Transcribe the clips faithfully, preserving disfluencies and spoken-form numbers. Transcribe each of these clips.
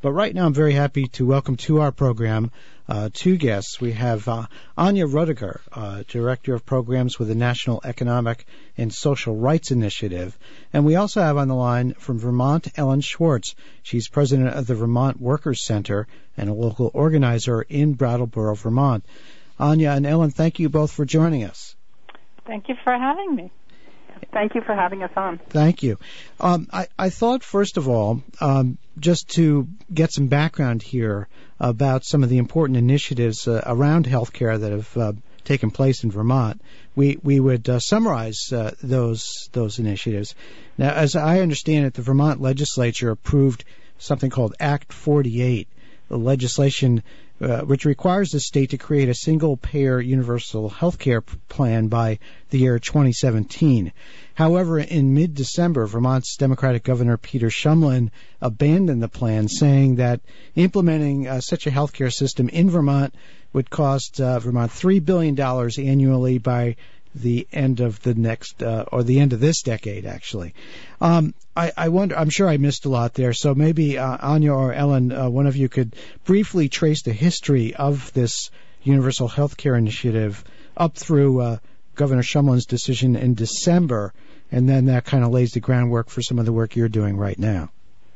But right now I'm very happy to welcome to our program uh, two guests. We have uh, Anya Rudiger, uh, Director of Programs with the National Economic and Social Rights Initiative. And we also have on the line from Vermont, Ellen Schwartz. She's president of the Vermont Workers Center and a local organizer in Brattleboro, Vermont. Anya and Ellen, thank you both for joining us. Thank you for having me. Thank you for having us on. Thank you. Um, I, I thought, first of all, um, just to get some background here about some of the important initiatives uh, around healthcare that have uh, taken place in Vermont, we we would uh, summarize uh, those those initiatives. Now, as I understand it, the Vermont legislature approved something called Act forty-eight, the legislation Uh, which requires the state to create a single-payer universal health care plan by the year twenty seventeen. However, in mid-December, Vermont's Democratic Governor Peter Shumlin abandoned the plan, saying that implementing uh, such a health care system in Vermont would cost uh, Vermont three billion dollars annually by the end of the next, uh, or the end of this decade, actually. Um, I, I wonder, I'm sure I missed a lot there, so maybe uh, Anya or Ellen, uh, one of you could briefly trace the history of this Universal Health Care Initiative up through uh, Governor Shumlin's decision in December, and then that kind of lays the groundwork for some of the work you're doing right now.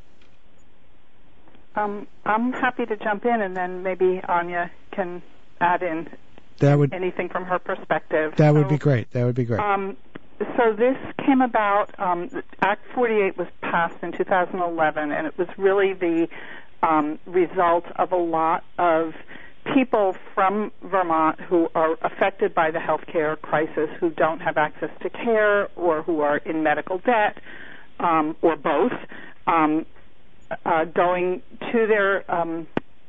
Um, I'm happy to jump in, and then maybe Anya can add in That would anything from her perspective. That so, would be great. That would be great. Um, so this came about. Um, Act forty-eight was passed in two thousand eleven, and it was really the um, result of a lot of people from Vermont who are affected by the healthcare crisis, who don't have access to care, or who are in medical debt, um, or both, um, uh, going to their um,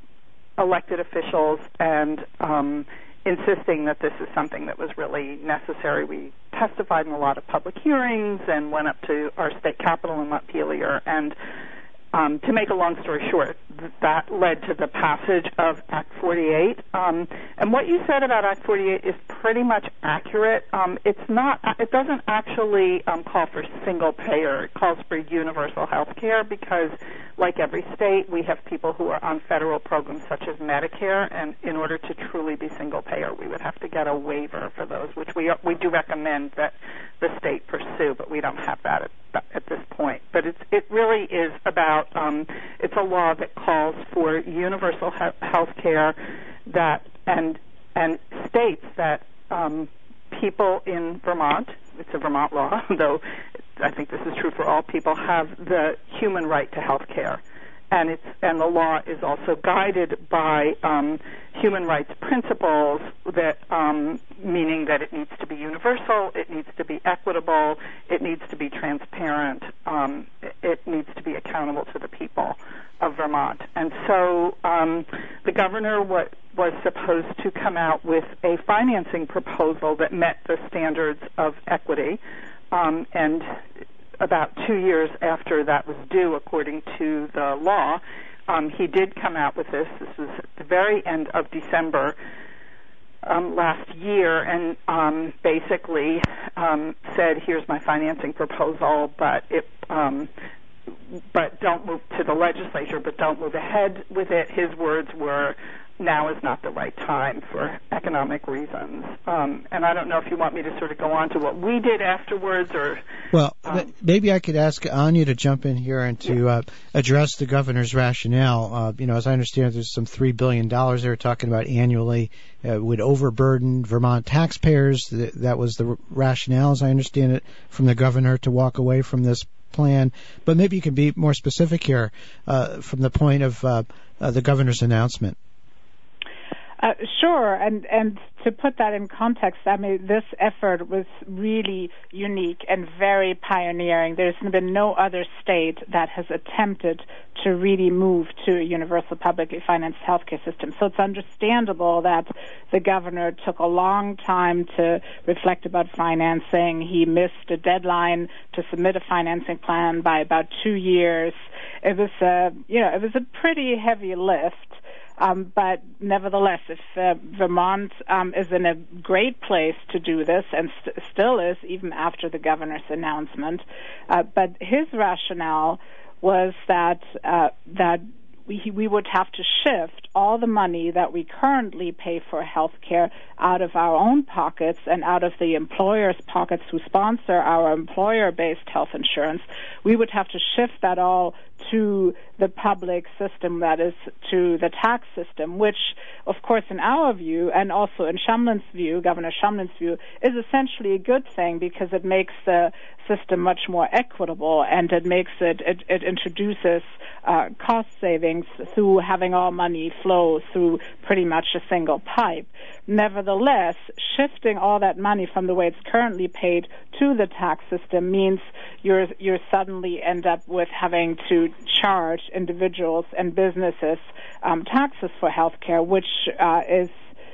elected officials and um, insisting that this is something that was really necessary. We testified in a lot of public hearings and went up to our state capitol in Montpelier. And um, to make a long story short, th- that led to the passage of Act forty-eight. Um, and what you said about Act forty-eight is pretty much accurate. Um, it's not. It doesn't actually um, call for single payer. It calls for universal health care because, like every state, we have people who are on federal programs such as Medicare, and in order to truly be single payer, we would have to get a waiver for those, which we we do recommend that the state pursue, but we don't have that at, at this point. But it's it really is about um, it's a law that calls for universal he- health care that and and states that um, people in Vermont, it's a Vermont law, though I think this is true for all people, have the human right to health care. And it's and the law is also guided by um, human rights principles, that um, meaning that it needs to be universal, it needs to be equitable, it needs to be transparent, um, it, it needs to be accountable to the people of Vermont. And so um, the governor wa- was supposed to come out with a financing proposal that met the standards of equity, um, and about two years after that was due, according to the law, um, he did come out with this. This was at the very end of December um, last year, and um, basically um, said, here's my financing proposal, but it, um, but don't move to the legislature, but don't move ahead with it. His words were, now is not the right time for economic reasons. Um, and I don't know if you want me to sort of go on to what we did afterwards, or... Well, um, maybe I could ask Anya to jump in here and to uh, address the governor's rationale. Uh, you know, as I understand it, there's some three billion dollars they're talking about annually. Uh, would overburden Vermont taxpayers. That was the rationale, as I understand it, from the governor to walk away from this plan. But maybe you can be more specific here uh, from the point of uh, uh, the governor's announcement. Uh, sure, and and to put that in context, I mean, this effort was really unique and very pioneering. There's been no other state that has attempted to really move to a universal publicly financed healthcare system. So it's understandable that the governor took a long time to reflect about financing. He missed a deadline to submit a financing plan by about two years. It was a, you know, it was a pretty heavy lift. Um, but nevertheless, if uh, Vermont um, is in a great place to do this, and st- still is even after the governor's announcement, uh, but his rationale was that uh, that we, we would have to shift all the money that we currently pay for health care out of our own pockets and out of the employers' pockets who sponsor our employer-based health insurance. We would have to shift that all to the public system, that is, to the tax system, which, of course, in our view, and also in Shumlin's view, Governor Shumlin's view, is essentially a good thing because it makes the system much more equitable, and it makes it, it, it introduces uh, cost savings through having all money flow through pretty much a single pipe. Nevertheless, shifting all that money from the way it's currently paid to the tax system means you're, you're suddenly end up with having to charge individuals and businesses um, taxes for health care, which uh, is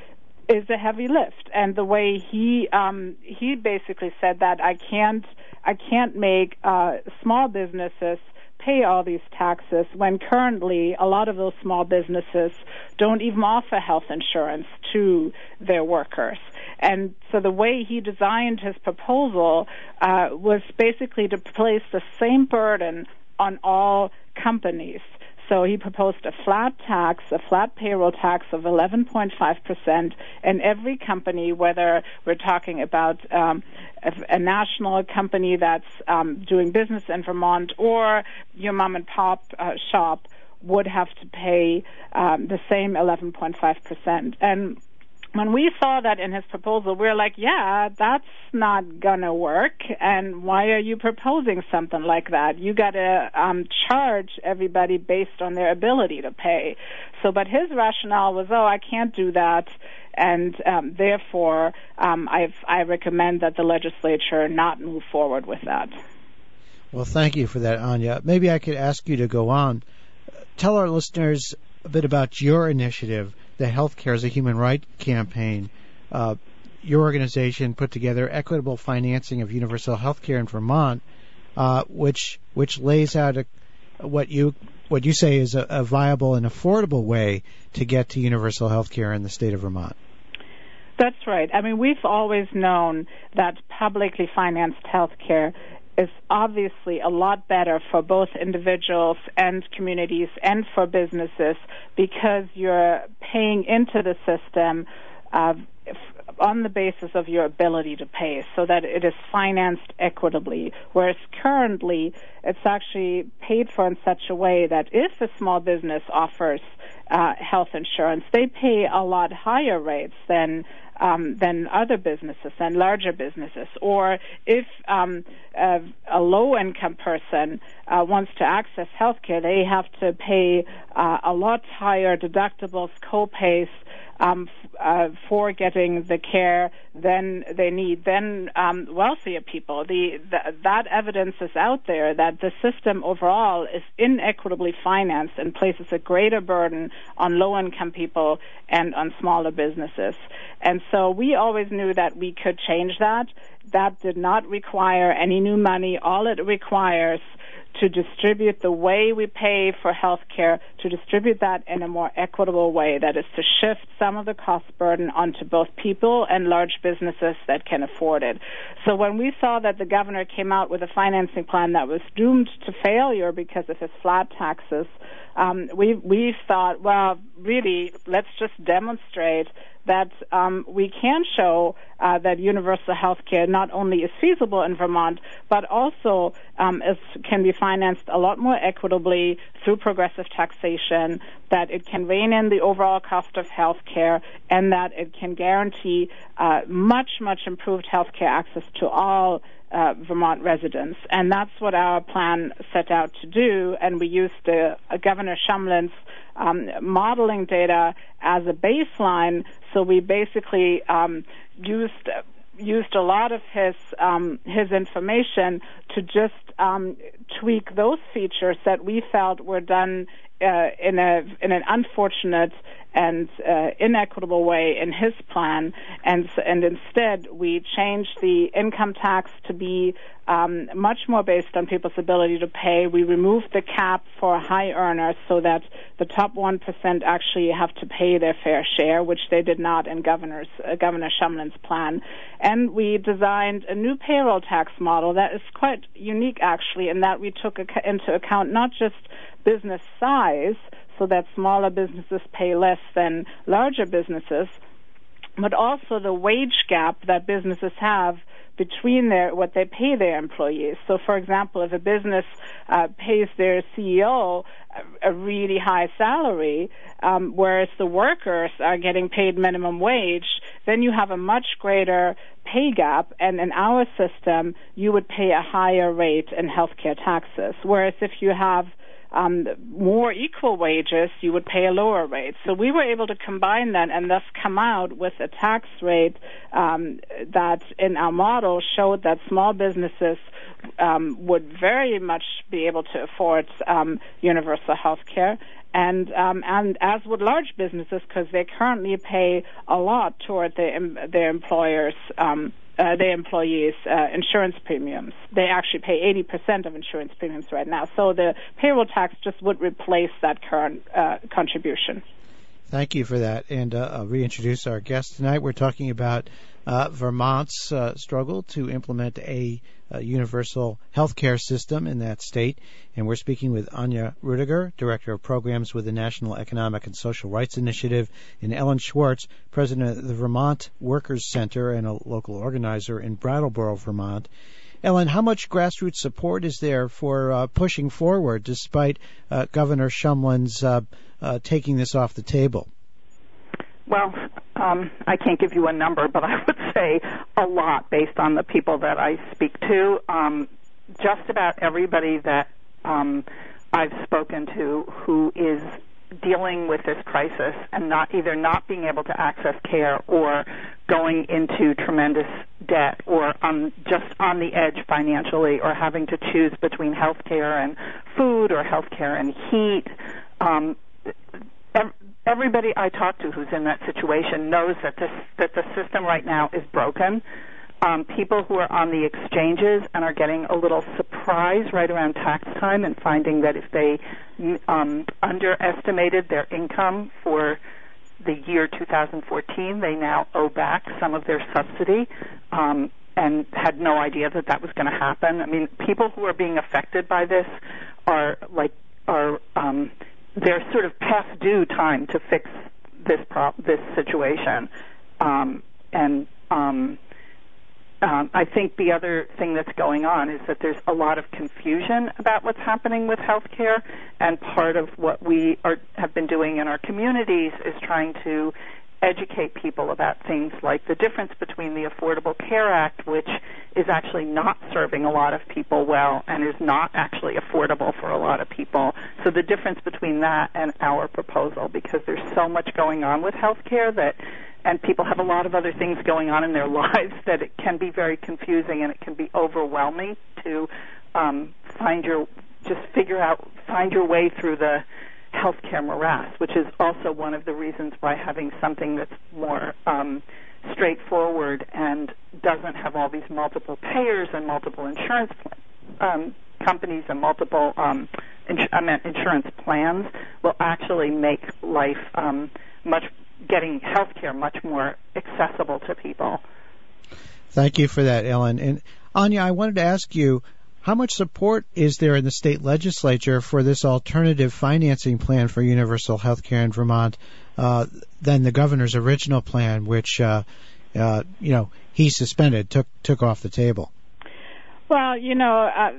is a heavy lift. And the way he um, he basically said that I can't I can't make uh, small businesses pay all these taxes when currently a lot of those small businesses don't even offer health insurance to their workers. And so the way he designed his proposal uh, was basically to place the same burden on all companies. So he proposed a flat tax, a flat payroll tax of eleven point five percent, and every company, whether we're talking about um, a, a national company that's um, doing business in Vermont or your mom and pop uh, shop, would have to pay um, the same eleven point five percent. And when we saw that in his proposal, we were like, yeah, that's not going to work, and why are you proposing something like that? You got to um, charge everybody based on their ability to pay. So, but his rationale was, oh, I can't do that, and um, therefore um, I've, I recommend that the legislature not move forward with that. Well, thank you for that, Anya. Maybe I could ask you to go on. Tell our listeners a bit about your initiative, the Healthcare as a Human Right campaign. Uh, your organization put together equitable financing of universal health care in Vermont, uh, which which lays out a, what you what you say is a, a viable and affordable way to get to universal health care in the state of Vermont. That's right. I mean, we've always known that publicly financed health care is obviously a lot better for both individuals and communities and for businesses because you're paying into the system uh, on the basis of your ability to pay, so that it is financed equitably, whereas currently it's actually paid for in such a way that if a small business offers uh, health insurance, they pay a lot higher rates than Um, than other businesses, than larger businesses. Or if um, a, a low-income person uh, wants to access health care, they have to pay uh, a lot higher deductibles, co-pays um, f- uh, for getting the care than they need than um, wealthier people. The, the, that evidence is out there that the system overall is inequitably financed and places a greater burden on low-income people and on smaller businesses. And so we always knew that we could change that. That did not require any new money. All it requires to distribute the way we pay for health care, to distribute that in a more equitable way, that is to shift some of the cost burden onto both people and large businesses that can afford it. So when we saw that the governor came out with a financing plan that was doomed to failure because of his flat taxes, um, we, we thought, well, really, let's just demonstrate that um, we can show uh, that universal health care not only is feasible in Vermont, but also um, is, can be financed a lot more equitably through progressive taxation, that it can rein in the overall cost of health care, and that it can guarantee uh, much, much improved health care access to all Uh, Vermont residents. And that's what our plan set out to do, and we used uh, Governor Shumlin's um, modeling data as a baseline, so we basically um, used used a lot of his um, his information to just um, tweak those features that we felt were done uh, in a in an unfortunate and uh, inequitable way in his plan, and and instead we changed the income tax to be um, much more based on people's ability to pay. We removed the cap for high earners so that the top one percent actually have to pay their fair share, which they did not in Governor's, uh, Governor Shumlin's plan. And we designed a new payroll tax model that is quite unique, actually, in that we took ac- into account not just business size, so that smaller businesses pay less than larger businesses, but also the wage gap that businesses have between their what they pay their employees. So, for example, if a business uh, pays their C E O a, a really high salary, um, whereas the workers are getting paid minimum wage, then you have a much greater pay gap, and in our system, you would pay a higher rate in healthcare taxes. Whereas if you have Um, more equal wages, you would pay a lower rate. So we were able to combine that and thus come out with a tax rate um, that in our model showed that small businesses um, would very much be able to afford um, universal health care. And um, and as would large businesses, because they currently pay a lot toward their, their employers' um Uh, their employees' uh, insurance premiums. They actually pay eighty percent of insurance premiums right now. So the payroll tax just would replace that current uh, contribution. Thank you for that. And uh, I'll reintroduce our guest tonight. We're talking about uh, Vermont's uh, struggle to implement a, a universal health care system in that state. And we're speaking with Anya Rudiger, Director of Programs with the National Economic and Social Rights Initiative, and Ellen Schwartz, President of the Vermont Workers Center and a local organizer in Brattleboro, Vermont. Ellen, how much grassroots support is there for uh, pushing forward despite uh, Governor Shumlin's uh, uh, taking this off the table? Well, um, I can't give you a number, but I would say a lot based on the people that I speak to. Um, just about everybody that um, I've spoken to who is dealing with this crisis and not either not being able to access care or going into tremendous debt or um, just on the edge financially or having to choose between health care and food or health care and heat. Um, ev- everybody I talk to who's in that situation knows that this that the system right now is broken. Um, people who are on the exchanges and are getting a little surprised right around tax time and finding that if they um, underestimated their income for the year two thousand fourteen, they now owe back some of their subsidy um, and had no idea that that was going to happen. I mean, people who are being affected by this are like are um, they're sort of past due time to fix this prop this situation, um, and um, Um, I think the other thing that's going on is that there's a lot of confusion about what's happening with healthcare, and part of what we are, have been doing in our communities is trying to educate people about things like the difference between the Affordable Care Act, which is actually not serving a lot of people well and is not actually affordable for a lot of people. So the difference between that and our proposal, because there's so much going on with healthcare that and people have a lot of other things going on in their lives that it can be very confusing and it can be overwhelming to um, find your, just figure out, find your way through the healthcare morass, which is also one of the reasons why having something that's more um, straightforward and doesn't have all these multiple payers and multiple insurance um, companies and multiple um, ins- I meant insurance plans will actually make life um, much getting health care much more accessible to people. Thank you for that, Ellen. And Anya, I wanted to ask you, how much support is there in the state legislature for this alternative financing plan for universal health care in Vermont uh, than the governor's original plan, which, uh, uh, you know, he suspended, took took off the table? Well, you know, uh,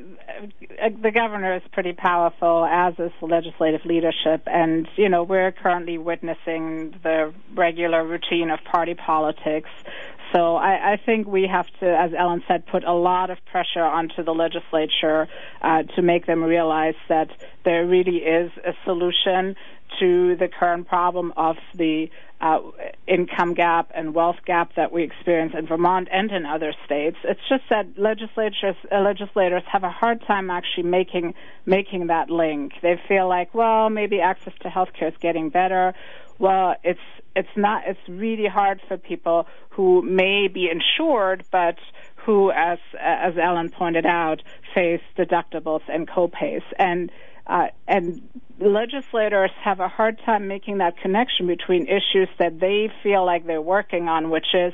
the governor is pretty powerful, as is the legislative leadership, and, you know, we're currently witnessing the regular routine of party politics. So I, I think we have to, as Ellen said, put a lot of pressure onto the legislature uh, to make them realize that there really is a solution to the current problem of the uh, income gap and wealth gap that we experience in Vermont and in other states. It's just that legislatures, uh, legislators have a hard time actually making making that link. They feel like, well, maybe access to health care is getting better. Well, it's it's not. It's really hard for people who may be insured, but who, as as Ellen pointed out, face deductibles and copays. And uh, and legislators have a hard time making that connection between issues that they feel like they're working on, which is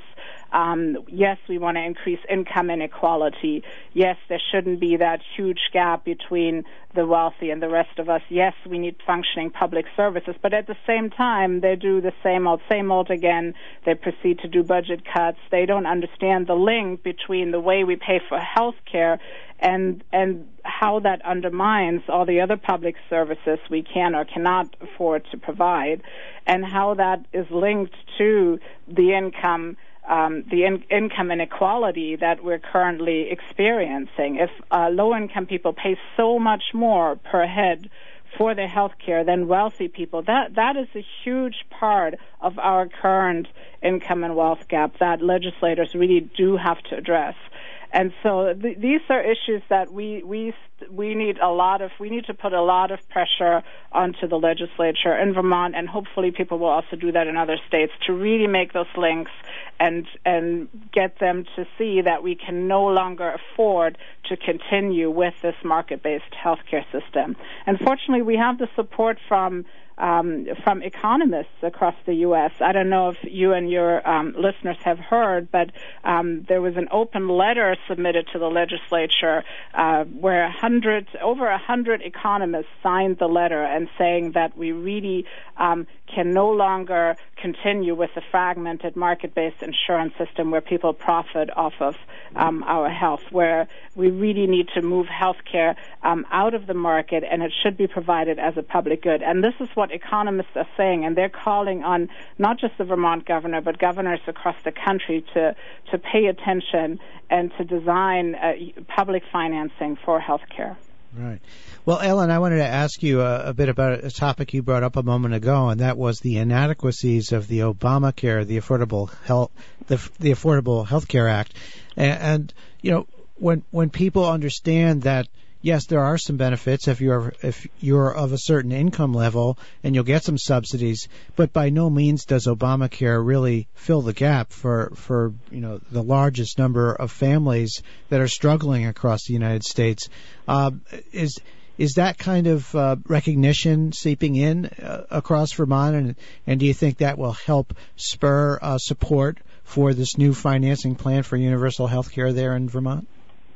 Um, yes, we want to increase income inequality. Yes, there shouldn't be that huge gap between the wealthy and the rest of us. Yes, we need functioning public services. But at the same time, they do the same old, same old again. They proceed to do budget cuts. They don't understand the link between the way we pay for health care and and how that undermines all the other public services we can or cannot afford to provide, and how that is linked to the income Um, the in- income inequality that we're currently experiencing. If uh, low-income people pay so much more per head for their health care than wealthy people, that that is a huge part of our current income and wealth gap that legislators really do have to address. And so th- these are issues that we we we need a lot of we need to put a lot of pressure onto the legislature in Vermont, and hopefully people will also do that in other states to really make those links and and get them to see that we can no longer afford to continue with this market-based healthcare system. Unfortunately, we have the support from Um, from economists across the U S. I don't know if you and your um, listeners have heard, but um, there was an open letter submitted to the legislature uh, where a hundred, over a hundred economists signed the letter and saying that we really um, can no longer continue with the fragmented market-based insurance system where people profit off of um, our health, where we really need to move healthcare um, out of the market, and it should be provided as a public good. And this is what economists are saying, and they're calling on not just the Vermont governor, but governors across the country to, to pay attention and to design uh, public financing for healthcare. Right. Well, Ellen, I wanted to ask you a, a bit about a topic you brought up a moment ago, and that was the inadequacies of the Obamacare, the Affordable Health, the, the Affordable Health Care Act, and, and you know, when when people understand that, yes, there are some benefits if you're if you're of a certain income level and you'll get some subsidies, but by no means does Obamacare really fill the gap for for you know the largest number of families that are struggling across the United States. Uh, is is that kind of uh, recognition seeping in uh, across Vermont, and and do you think that will help spur uh, support for this new financing plan for universal health care there in Vermont?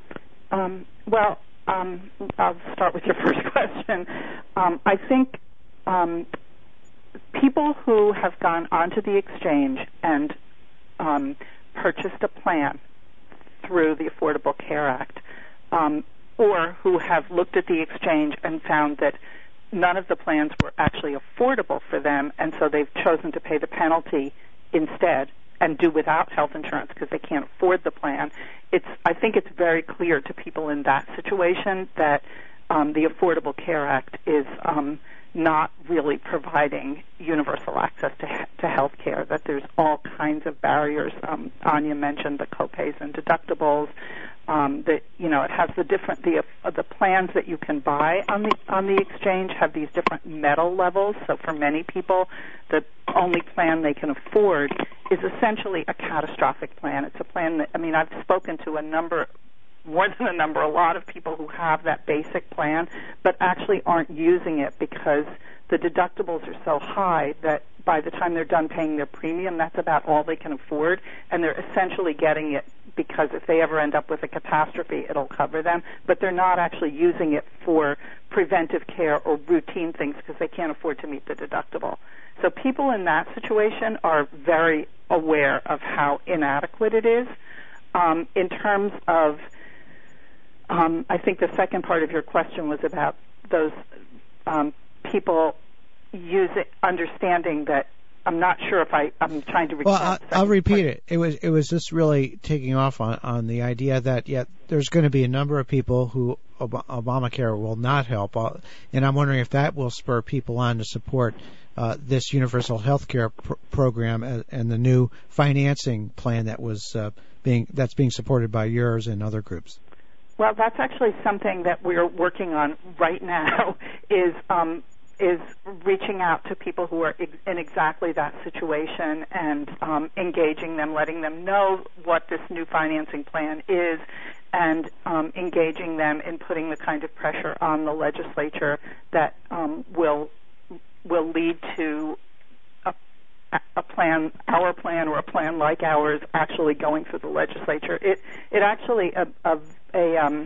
Um, well. Um, I'll start with your first question. Um, I think um, people who have gone onto the exchange and um, purchased a plan through the Affordable Care Act, um, or who have looked at the exchange and found that none of the plans were actually affordable for them, and so they've chosen to pay the penalty instead and do without health insurance because they can't afford the plan. It's, I think it's very clear to people in that situation that um, the Affordable Care Act is um, not really providing universal access to, to health care, that there's all kinds of barriers. Um, Anya mentioned the copays and deductibles. Um, that you know, it has the different the uh, the plans that you can buy on the on the exchange have these different metal levels. So for many people, the only plan they can afford is essentially a catastrophic plan. It's a plan that, I mean, I've spoken to a number, more than a number, a lot of people who have that basic plan, but actually aren't using it because the deductibles are so high that by the time they're done paying their premium, that's about all they can afford, and they're essentially getting it because if they ever end up with a catastrophe, it'll cover them, but they're not actually using it for preventive care or routine things because they can't afford to meet the deductible. So people in that situation are very aware of how inadequate it is. Um, in terms of, um, I think the second part of your question was about those um, people using, understanding that. I'm not sure if I, I'm trying to recall. Well, I'll, I'll repeat it. It was it was just really taking off on, on the idea that, yeah, there's going to be a number of people who Ob- Obamacare will not help, and I'm wondering if that will spur people on to support uh, this universal health care pr- program and, and the new financing plan that was uh, being that's being supported by yours and other groups. Well, that's actually something that we're working on right now. Is um, is reaching out to people who are ex- in exactly that situation and um, engaging them, letting them know what this new financing plan is, and um, engaging them in putting the kind of pressure on the legislature that um, will will lead to a a plan, our plan, or a plan like ours, actually going through the legislature. It it actually a a a, um,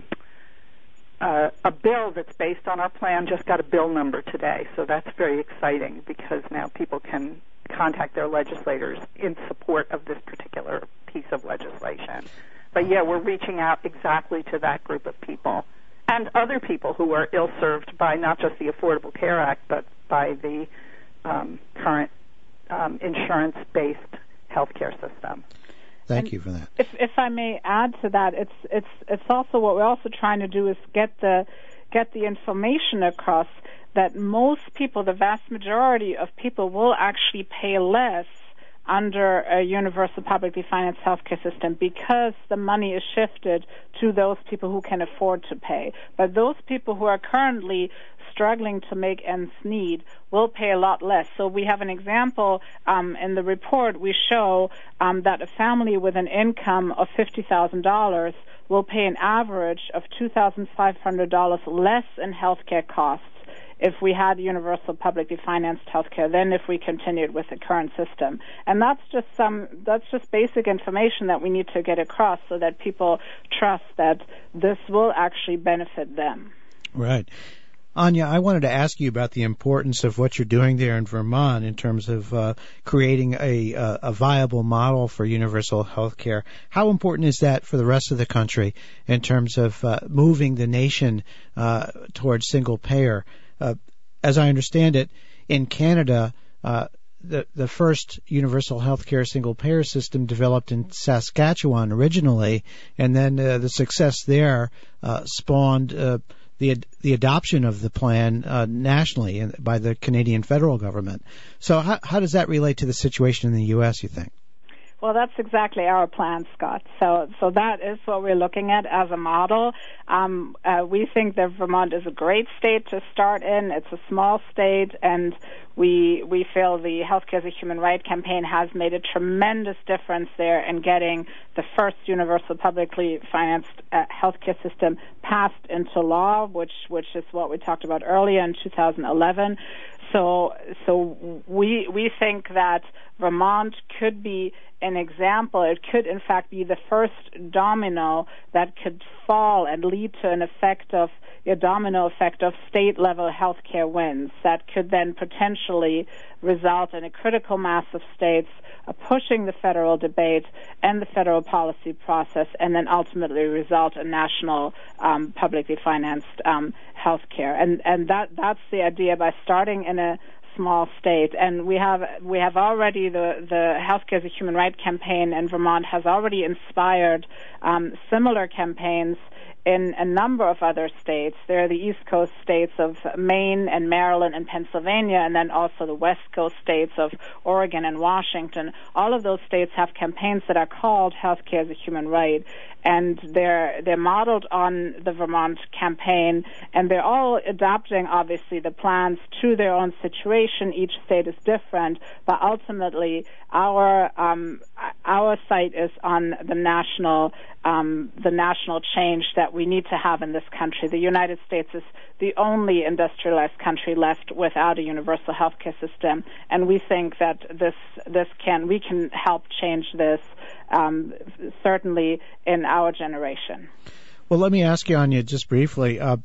uh, a bill that's based on our plan just got a bill number today, so that's very exciting because now people can contact their legislators in support of this particular piece of legislation. But yeah, we're reaching out exactly to that group of people and other people who are ill-served by not just the Affordable Care Act, but by the um, current um, insurance-based healthcare system. Thank and you for that. If, if I may add to that, it's it's it's also what we're also trying to do is get the get the information across that most people, the vast majority of people, will actually pay less under a universal publicly financed healthcare system because the money is shifted to those people who can afford to pay. But those people who are currently struggling to make ends meet will pay a lot less. So we have an example um, in the report. We show um, that a family with an income of fifty thousand dollars will pay an average of two thousand five hundred dollars less in healthcare costs if we had universal publicly financed healthcare than if we continued with the current system. And that's just some that's just basic information that we need to get across so that people trust that this will actually benefit them. Right. Anya, I wanted to ask you about the importance of what you're doing there in Vermont in terms of uh, creating a, uh, a viable model for universal health care. How important is that for the rest of the country in terms of uh, moving the nation uh, towards single payer? Uh, as I understand it, in Canada, uh, the the first universal healthcare single payer system developed in Saskatchewan originally, and then uh, the success there uh, spawned uh, the the adoption of the plan uh, nationally by the Canadian federal government. So how how does that relate to the situation in the U S, you think? Well, that's exactly our plan, Scott. So, so that is what we're looking at as a model. Um, uh, we think that Vermont is a great state to start in. It's a small state, and we we feel the Healthcare as a Human Right campaign has made a tremendous difference there in getting the first universal publicly financed uh, healthcare system passed into law, which which is what we talked about earlier in two thousand eleven. So, so we we think that Vermont could be an example. It could, in fact, be the first domino that could fall and lead to an effect of a domino effect of state-level healthcare wins that could then potentially result in a critical mass of states uh, pushing the federal debate and the federal policy process, and then ultimately result in national um, publicly financed um, healthcare. And and that that's the idea by starting in a small state, and we have we have already the the Healthcare as a Human Right campaign in Vermont has already inspired um, similar campaigns in a number of other states. There are the East Coast states of Maine and Maryland and Pennsylvania, and then also the West Coast states of Oregon and Washington. All of those states have campaigns that are called Healthcare as a Human Right, and they're they're modeled on the Vermont campaign, and they're all adapting, obviously, the plans to their own situation. Each state is different, but ultimately our um, our sight is on the national um, the national change that we need to have in this country. The United States is the only industrialized country left without a universal healthcare system, and we think that this this can we can help change this um, certainly in our generation. Well, let me ask you, Anya, just briefly. Uh,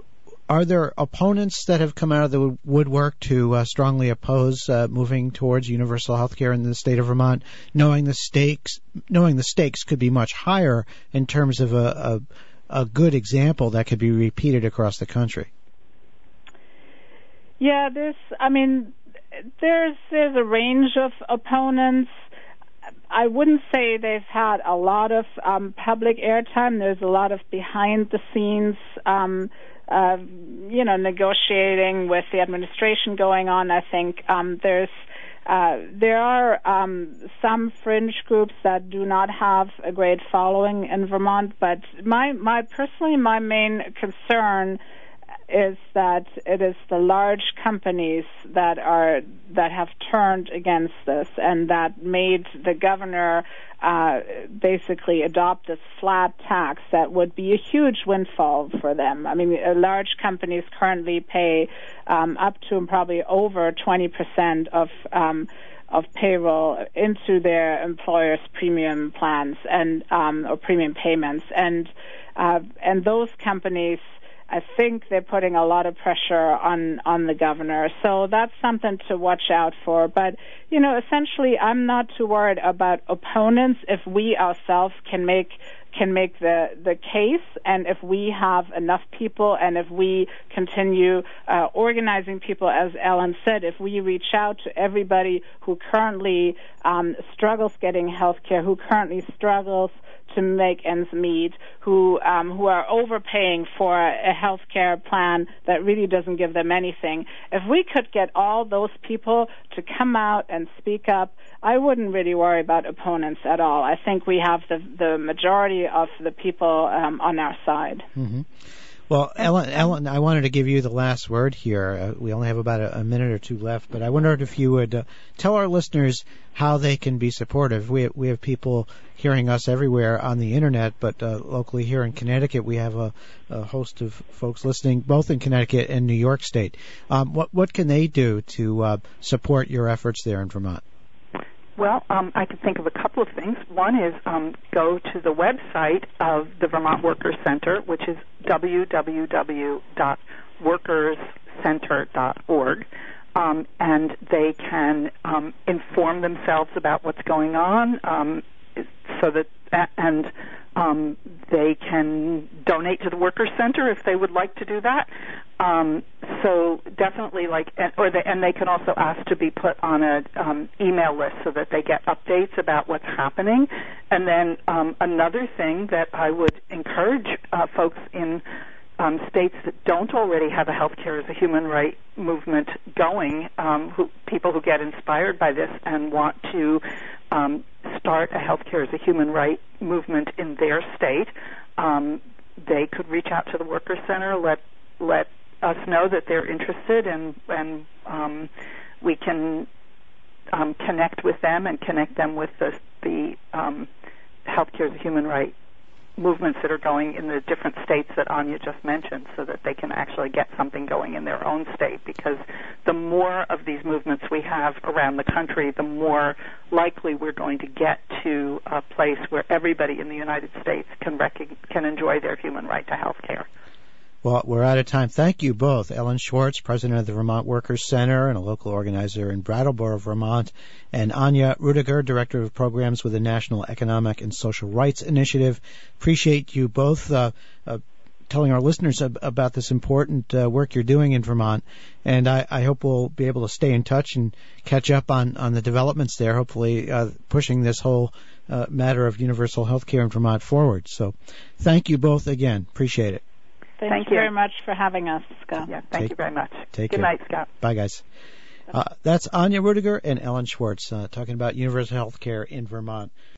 Are there opponents that have come out of the woodwork to uh, strongly oppose uh, moving towards universal health care in the state of Vermont, knowing the stakes, knowing the stakes could be much higher in terms of a, a, a good example that could be repeated across the country? Yeah, there's, I mean, there's there's a range of opponents. I wouldn't say they've had a lot of um, public airtime. There's a lot of behind-the-scenes um Uh, you know, negotiating with the administration going on. I think um, there's uh, there are um, some fringe groups that do not have a great following in Vermont. But my my personally my main concern is that it is the large companies that are that have turned against this and that made the governor uh, basically adopt this flat tax that would be a huge windfall for them. I mean, uh, large companies currently pay um, up to probably over twenty percent of um, of payroll into their employers' premium plans and um, or premium payments, and uh, and those companies, I think they're putting a lot of pressure on, on the governor. So that's something to watch out for. But, you know, essentially I'm not too worried about opponents if we ourselves can make can make the, the case, and if we have enough people, and if we continue uh, organizing people, as Ellen said, if we reach out to everybody who currently um, struggles getting health care, who currently struggles to make ends meet, who um, who are overpaying for a health care plan that really doesn't give them anything. If we could get all those people to come out and speak up, I wouldn't really worry about opponents at all. I think we have the, the majority of the people um, on our side. Mm-hmm. Well, Ellen, Ellen, I wanted to give you the last word here. Uh, we only have about a, a minute or two left, but I wondered if you would uh, tell our listeners how they can be supportive. We we have people hearing us everywhere on the internet, but uh, locally here in Connecticut, we have a, a host of folks listening, both in Connecticut and New York State. Um, what what can they do to uh, support your efforts there in Vermont? Well, um, I can think of a couple of things. One is um, go to the website of the Vermont Workers Center, which is w w w dot workers center dot org, um, and they can um, inform themselves about what's going on, um, so that and um, they can donate to the Workers Center if they would like to do that. Um, so definitely, like, or they, and they can also ask to be put on a um, email list so that they get updates about what's happening. And then um, another thing that I would encourage uh, folks in um, states that don't already have a healthcare as a human right movement going, um, who, people who get inspired by this and want to um, start a healthcare as a human right movement in their state, um, they could reach out to the Workers Center, let let us know that they're interested, and and um, we can um, connect with them and connect them with the, the um, healthcare as a human right movements that are going in the different states that Anya just mentioned, so that they can actually get something going in their own state. Because the more of these movements we have around the country, the more likely we're going to get to a place where everybody in the United States can rec- can enjoy their human right to health care. Well, we're out of time. Thank you both. Ellen Schwartz, president of the Vermont Workers Center and a local organizer in Brattleboro, Vermont, and Anya Rudiger, director of programs with the National Economic and Social Rights Initiative. Appreciate you both uh, uh, telling our listeners ab- about this important uh, work you're doing in Vermont. And I, I hope we'll be able to stay in touch and catch up on, on the developments there, hopefully uh, pushing this whole uh, matter of universal health care in Vermont forward. So thank you both again. Appreciate it. Thank, thank you very much for having us, Scott. Yeah, thank take, you very much. Take Good care. night, Scott. Bye, guys. Uh, that's Anya Rudiger and Ellen Schwartz uh, talking about universal health care in Vermont.